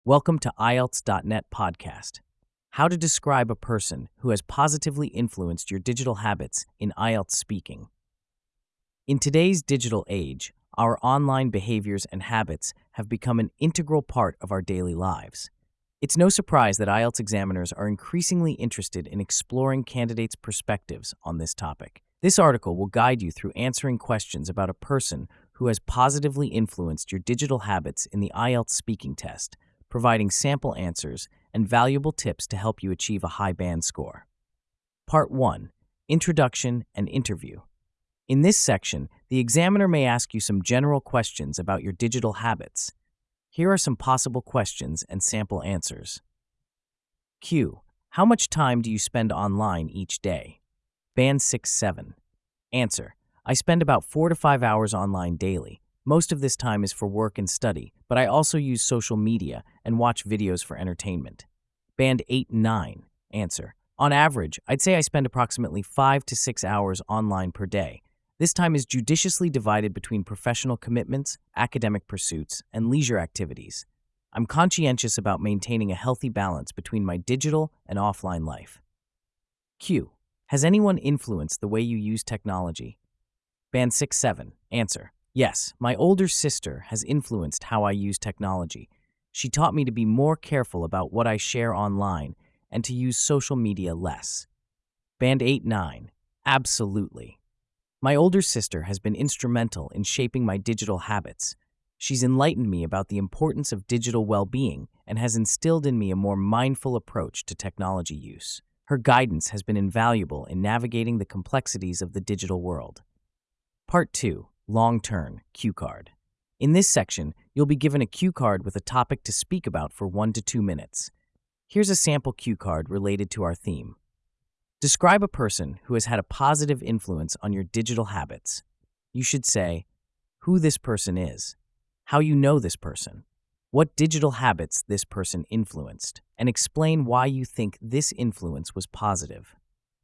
Welcome to IELTS.net podcast. How to describe a person who has positively influenced your digital habits in IELTS speaking. In today's digital age, our online behaviors and habits have become an integral part of our daily lives. It's no surprise that IELTS examiners are increasingly interested in exploring candidates' perspectives on this topic. This article will guide you through answering questions about a person who has positively influenced your digital habits in the IELTS speaking test, providing sample answers and valuable tips to help you achieve a high band score. Part 1. Introduction and Interview. In this section, the examiner may ask you some general questions about your digital habits. Here are some possible questions and sample answers. Q. How much time do you spend online each day? Band 6-7. Answer. I spend about 4 to 5 hours online daily. Most of this time is for work and study, but I also use social media and watch videos for entertainment. Band 8-9. Answer. On average, I'd say I spend approximately 5 to 6 hours online per day. This time is judiciously divided between professional commitments, academic pursuits, and leisure activities. I'm conscientious about maintaining a healthy balance between my digital and offline life. Q. Has anyone influenced the way you use technology? Band 6-7. Answer. Yes, my older sister has influenced how I use technology. She taught me to be more careful about what I share online and to use social media less. Band 8-9. Absolutely. My older sister has been instrumental in shaping my digital habits. She's enlightened me about the importance of digital well-being and has instilled in me a more mindful approach to technology use. Her guidance has been invaluable in navigating the complexities of the digital world. Part 2. Long-term cue card. In this section, you'll be given a cue card with a topic to speak about for 1 to 2 minutes. Here's a sample cue card related to our theme. Describe a person who has had a positive influence on your digital habits. You should say who this person is, how you know this person, what digital habits this person influenced, and explain why you think this influence was positive.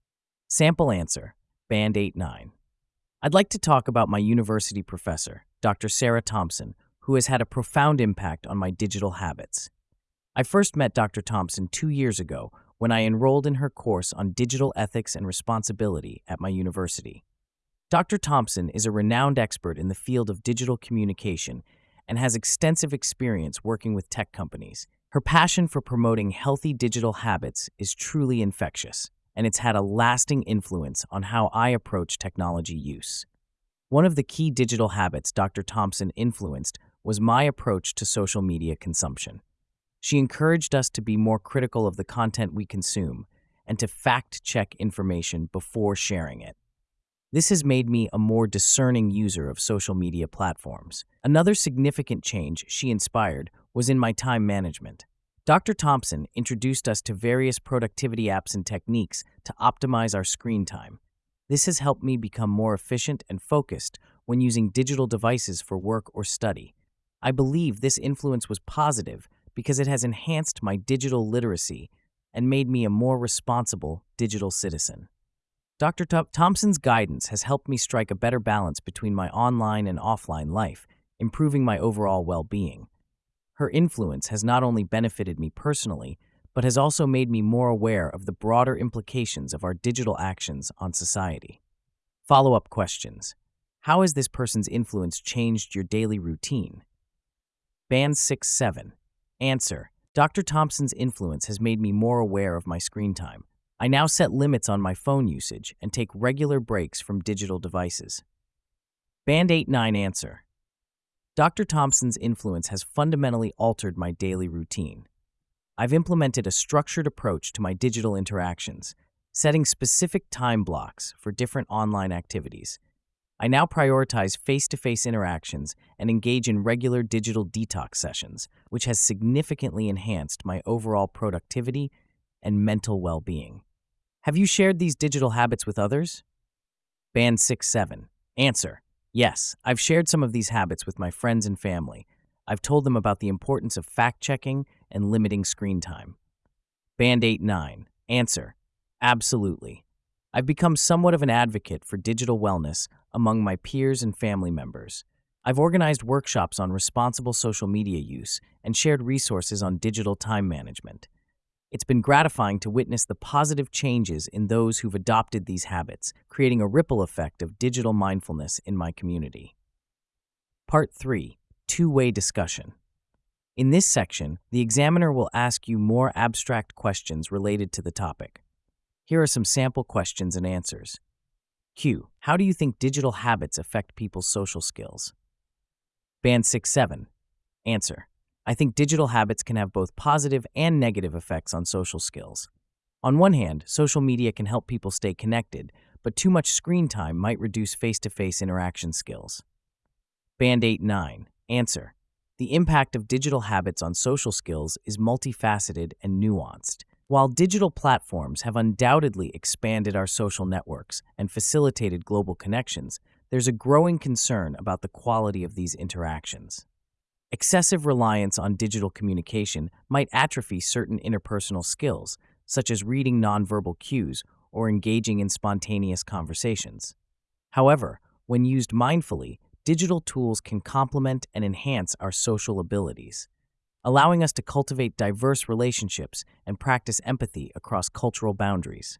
Sample answer, Band 8-9. I'd like to talk about my university professor, Dr. Sarah Thompson, who has had a profound impact on my digital habits. I first met Dr. Thompson 2 years ago when I enrolled in her course on digital ethics and responsibility at my university. Dr. Thompson is a renowned expert in the field of digital communication and has extensive experience working with tech companies. Her passion for promoting healthy digital habits is truly infectious, and it's had a lasting influence on how I approach technology use. One of the key digital habits Dr. Thompson influenced was my approach to social media consumption. She encouraged us to be more critical of the content we consume and to fact-check information before sharing it. This has made me a more discerning user of social media platforms. Another significant change she inspired was in my time management. Dr. Thompson introduced us to various productivity apps and techniques to optimize our screen time. This has helped me become more efficient and focused when using digital devices for work or study. I believe this influence was positive because it has enhanced my digital literacy and made me a more responsible digital citizen. Dr. Thompson's guidance has helped me strike a better balance between my online and offline life, improving my overall well-being. Her influence has not only benefited me personally, but has also made me more aware of the broader implications of our digital actions on society. Follow-up questions. How has this person's influence changed your daily routine? Band 6-7. Answer. Dr. Thompson's influence has made me more aware of my screen time. I now set limits on my phone usage and take regular breaks from digital devices. Band 8-9. Answer. Dr. Thompson's influence has fundamentally altered my daily routine. I've implemented a structured approach to my digital interactions, setting specific time blocks for different online activities. I now prioritize face-to-face interactions and engage in regular digital detox sessions, which has significantly enhanced my overall productivity and mental well-being. Have you shared these digital habits with others? Band 6-7. Answer. Yes, I've shared some of these habits with my friends and family. I've told them about the importance of fact-checking and limiting screen time. Band 8-9. Answer. Absolutely. I've become somewhat of an advocate for digital wellness among my peers and family members. I've organized workshops on responsible social media use and shared resources on digital time management. It's been gratifying to witness the positive changes in those who've adopted these habits, creating a ripple effect of digital mindfulness in my community. Part 3. Two-way discussion. In this section, the examiner will ask you more abstract questions related to the topic. Here are some sample questions and answers. Q. How do you think digital habits affect people's social skills? Band 6-7. Answer. I think digital habits can have both positive and negative effects on social skills. On one hand, social media can help people stay connected, but too much screen time might reduce face-to-face interaction skills. Band 8-9. Answer. The impact of digital habits on social skills is multifaceted and nuanced. While digital platforms have undoubtedly expanded our social networks and facilitated global connections, there's a growing concern about the quality of these interactions. Excessive reliance on digital communication might atrophy certain interpersonal skills, such as reading nonverbal cues or engaging in spontaneous conversations. However, when used mindfully, digital tools can complement and enhance our social abilities, allowing us to cultivate diverse relationships and practice empathy across cultural boundaries.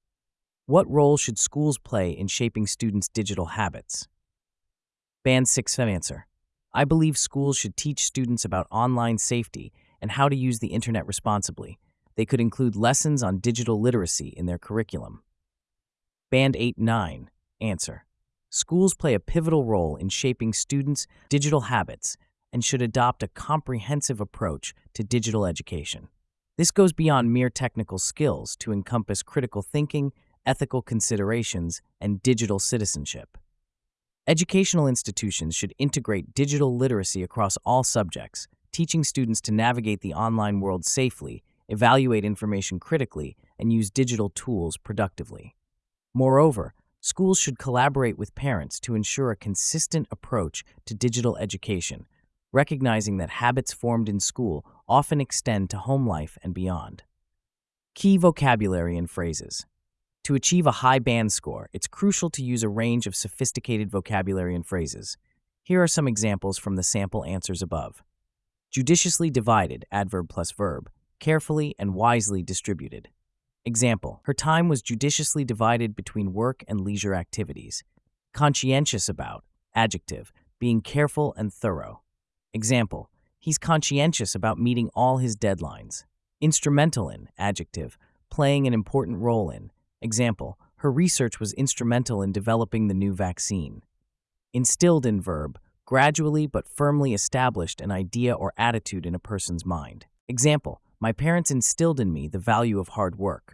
What role should schools play in shaping students' digital habits? Band 6 answer. I believe schools should teach students about online safety and how to use the internet responsibly. They could include lessons on digital literacy in their curriculum. Band 8-9. Answer. Schools play a pivotal role in shaping students' digital habits and should adopt a comprehensive approach to digital education. This goes beyond mere technical skills to encompass critical thinking, ethical considerations, and digital citizenship. Educational institutions should integrate digital literacy across all subjects, teaching students to navigate the online world safely, evaluate information critically, and use digital tools productively. Moreover, schools should collaborate with parents to ensure a consistent approach to digital education, recognizing that habits formed in school often extend to home life and beyond. Key vocabulary and phrases. To achieve a high band score, it's crucial to use a range of sophisticated vocabulary and phrases. Here are some examples from the sample answers above. Judiciously divided, adverb plus verb, carefully and wisely distributed. Example, her time was judiciously divided between work and leisure activities. Conscientious about, adjective, being careful and thorough. Example, he's conscientious about meeting all his deadlines. Instrumental in, adjective, playing an important role in. Example, her research was instrumental in developing the new vaccine. Instilled in, verb, gradually but firmly established an idea or attitude in a person's mind. Example, my parents instilled in me the value of hard work.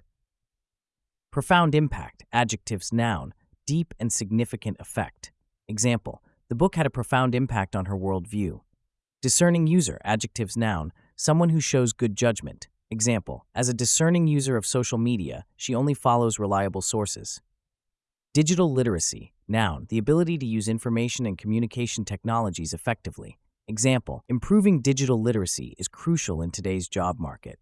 Profound impact, adjectives, noun, deep and significant effect. Example, the book had a profound impact on her worldview. Discerning user, adjectives, noun, someone who shows good judgment. Example, as a discerning user of social media, she only follows reliable sources. Digital literacy, noun, the ability to use information and communication technologies effectively. Example, improving digital literacy is crucial in today's job market.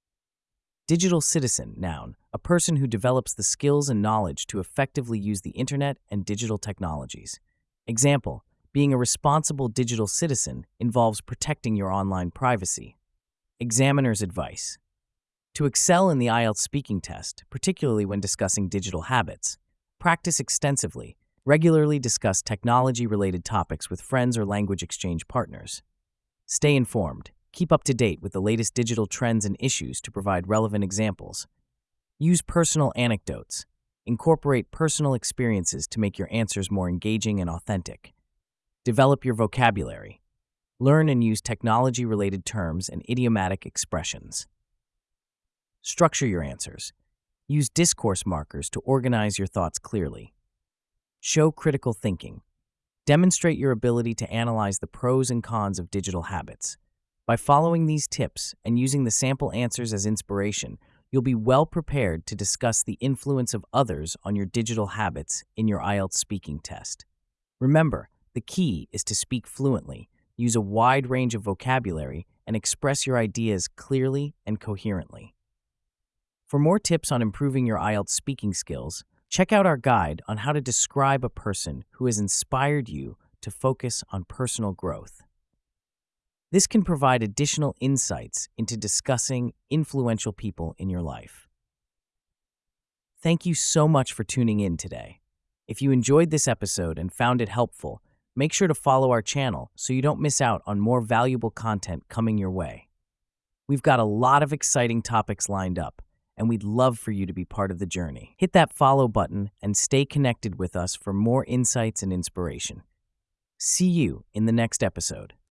Digital citizen, noun, a person who develops the skills and knowledge to effectively use the internet and digital technologies. Example, being a responsible digital citizen involves protecting your online privacy. Examiner's advice. To excel in the IELTS speaking test, particularly when discussing digital habits, practice extensively. Regularly discuss technology-related topics with friends or language exchange partners. Stay informed. Keep up to date with the latest digital trends and issues to provide relevant examples. Use personal anecdotes. Incorporate personal experiences to make your answers more engaging and authentic. Develop your vocabulary. Learn and use technology-related terms and idiomatic expressions. Structure your answers. Use discourse markers to organize your thoughts clearly. Show critical thinking. Demonstrate your ability to analyze the pros and cons of digital habits. By following these tips and using the sample answers as inspiration, you'll be well prepared to discuss the influence of others on your digital habits in your IELTS speaking test. Remember, the key is to speak fluently, use a wide range of vocabulary, and express your ideas clearly and coherently. For more tips on improving your IELTS speaking skills, check out our guide on how to describe a person who has inspired you to focus on personal growth. This can provide additional insights into discussing influential people in your life. Thank you so much for tuning in today. If you enjoyed this episode and found it helpful, make sure to follow our channel so you don't miss out on more valuable content coming your way. We've got a lot of exciting topics lined up, and we'd love for you to be part of the journey. Hit that follow button and stay connected with us for more insights and inspiration. See you in the next episode.